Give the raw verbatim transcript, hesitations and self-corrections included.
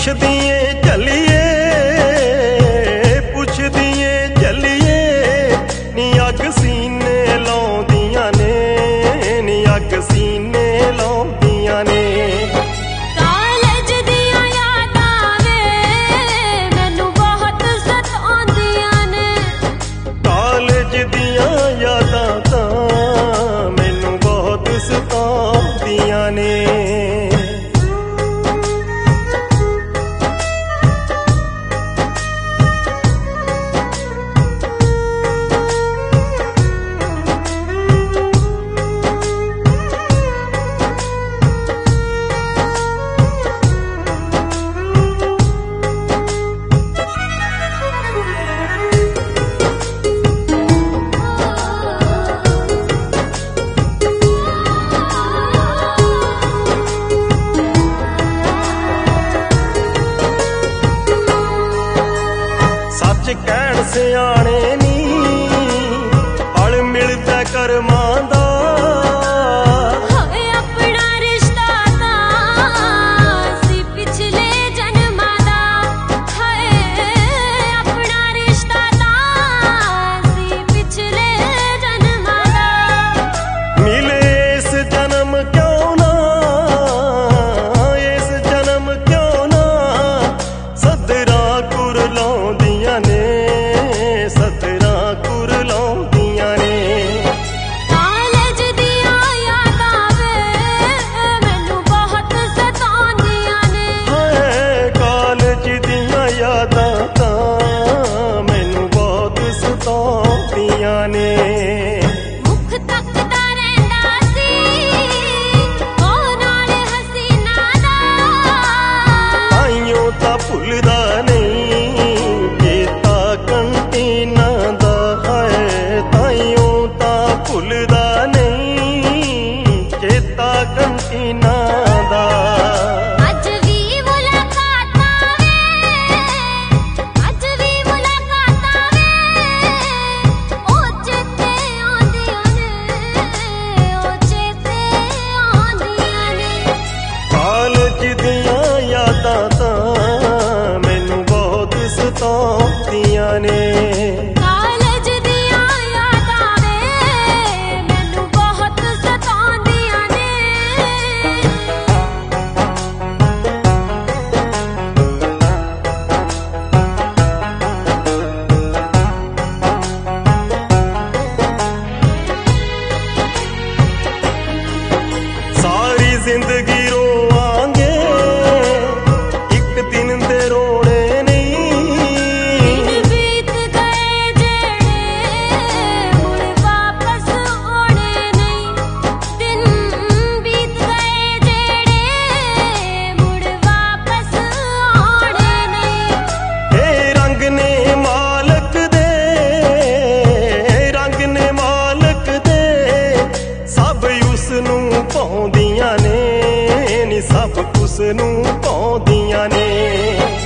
ਪੁੱਛਦੀਏ ਚੱਲੀਏ ਪੁੱਛਦੀਏ ਚੱਲੀਏ ਨੀ ਅੱਗ ਸੀਨੇ ਲਾਉਂਦੀਆਂ ਨੇ ਨੀ ਅੱਗ ਸੀਨੇ ਲਾਉਂਦੀਆਂ ਨੇ ਕਾਲਜ ਦੀਆਂ ਯਾਦਾਂ ਵੇ ਮੈਨੂੰ ਬਹੁਤ ਸਤਾਉਂਦੀਆਂ ਨੇ ਕਾਲਜ ਦੀਆਂ ਯਾਦਾਂ ਤਾਂ ਮੈਨੂੰ ਬਹੁਤ ਸਤਾਉਂਦੀਆਂ ਨੇ ਸੱਚ ਕਹਿਣ ਸਿਆਣੇ ਨੀ ਹਲ ਮਿਲਦਾ ਕਰਮਾਂ ਦਾ ਹੋਏ ਆਪਣਾ ਰਿਸ਼ਤਾ ਤਾਂ ਸੀ ਪਿਛਲੇ ਜਨਮਾਂ ਦਾ ਹੋਏ ਆਪਣਾ ਰਿਸ਼ਤਾ ਤਾਂ ਸੀ ਪਿਛਲੇ ਜਨਮਾਂ ਦਾ ਮਿਲੇ ਇਸ ਜਨਮ ਕਿਉਂ ਨਾ ਇਸ ਜਨਮ ਕਿਉਂ ਨਾ ਸਦਰਾਂ ਕੁਰ ਲਾਉਂਦੀਆਂ ਨੇ ਸਦਰਾਂ ਕੁਰ ਲਾਉਂਦੀਆਂ ਨੇ ਕਾਲਜ ਦੀਆਂ ਯਾਦਾਂ ਵੇ ਮੈਨੂੰ ਬਹੁਤ ਸਤਾਉਂਦੀਆਂ ਨੇ ਹਾਏ ਕਾਲਜ ਦੀਆਂ ਯਾਦਾਂ ਤਾਂ ਮੈਨੂੰ ਬਹੁਤ ਸਤਾਉਂਦੀਆਂ ਨੇ ਮੁੱਖ ਤੱਕਦਾ ਰਹਿੰਦਾ ਸੀ ਉਹ ਨਾਲ ਹਸੀਨਾ ਦਾ ਆਈਓ ਤਾਂ ਭੁੱਲਦਾ ਨਹੀਂ ਚੇਤਾ ਕੰਟੀਨਾ ਦਾ ਹੈ ਤਾਈਓ ਤਾਂ ਭੁੱਲਦਾ ਨਹੀਂ ਚੇਤਾ ਕੰਟੀਨਾ ਦਾ ਅੱਜ ਵੀ ਮੁਲਾਕਾਤਾਂ ਵੇ ਅੱਜ ਵੀ ਮੁਲਾਕਾਤਾਂ ਵੇ ਉਹ ਚੇਤੇ ਆਉਂਦੀਆਂ ਨੇ ਉਹ ਚੇਤੇ ਆਉਂਦੀਆਂ ਨੇ ਕਾਲਜ ਦੀਆਂ ਯਾਦਾਂ ਤਾਂ ਮੈਨੂੰ ਬਹੁਤ ਸਤਾਉਂਦੀਆਂ ਨੇ ਕਾਲਜ ਦੀਆਂ ਯਾਦਾਂ ਵੇ ਮੈਨੂੰ ਬਹੁਤ ਸਤਾਉਂਦੀਆਂ ਨੇ ਸਾਰੀ ਜ਼ਿੰਦਗੀ ਰੋਵਾਂਗੇ ਇੱਕ ਦਿਨ ਦੇ ਰੋਣੇ ਨਹੀਂ ਦਿਨ ਬੀਤ ਗਏ ਜਿਹੜੇ ਮੁੜ ਵਾਪਸ ਆਉਣੇ ਨਹੀਂ ਦਿਨ ਬੀਤ ਗਏ ਜਿਹੜੇ ਮੁੜ ਵਾਪਸ ਆਉਣੇ ਨਹੀਂ ਇਹ ਰੰਗ ਨੇ ਮਾਲਕ ਦੇ ਰੰਗ ਨੇ ਮਾਲਕ ਦੇ ਸਭ ਉਸ ਨੂੰ ਪਾਉਂਦੀਆਂ ਨੇ ਨੀ ਸਭ ਉਸ ਨੂੰ ਪਾਉਂਦੀਆਂ ਨੇ